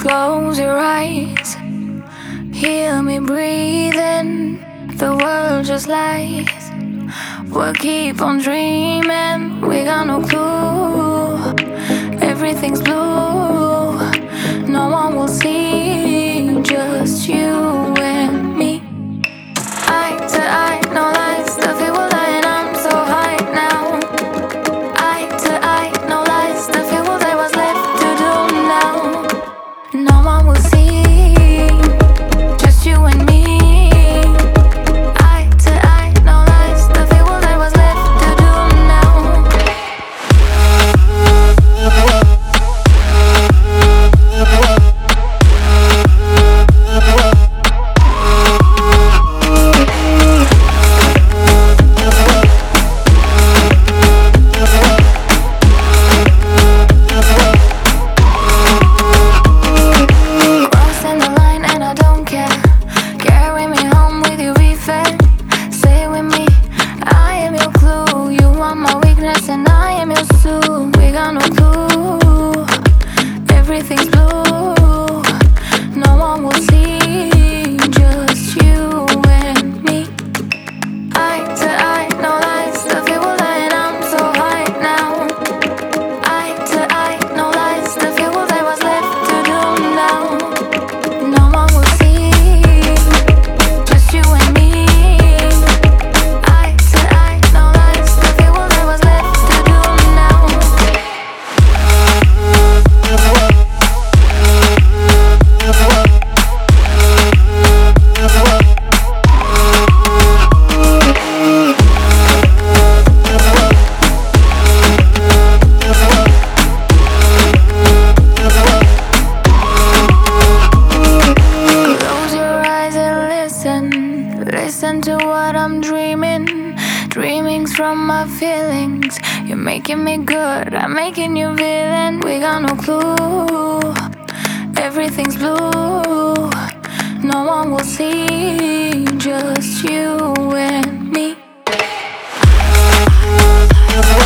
Close your eyes, hear me breathing. The world just lies. We'll keep on dreaming. We got no clue. Everything's blue. No one will see. Just you and me. Eye to eye, no lies. The people lying, I'm so high now. Eye to eye, no lies. The people there was left to do now. No one will see. Just you and me. Eye to eye, no lies. The people there was left to do now. Crossing the line and I don't care. Carry me home with you, be fair. Stay with me, I am your clue. You are my weakness and I am your soul. We got no clue. Everything's blue. No one will see. Just you and me. Eye to eye, no lies. The people lying, I'm so high now. Eye to eye, no lies. The people there was left to do now. No one will see. Just you and me. Eye to eye, no lies. The people there was left to do now. Close your eyes and listen. Listen to what I'm dreaming. Dreamings from my feelings. You're making me good, I'm making you villain. We got no clue. Everything's blue. No one will see. Just you and me.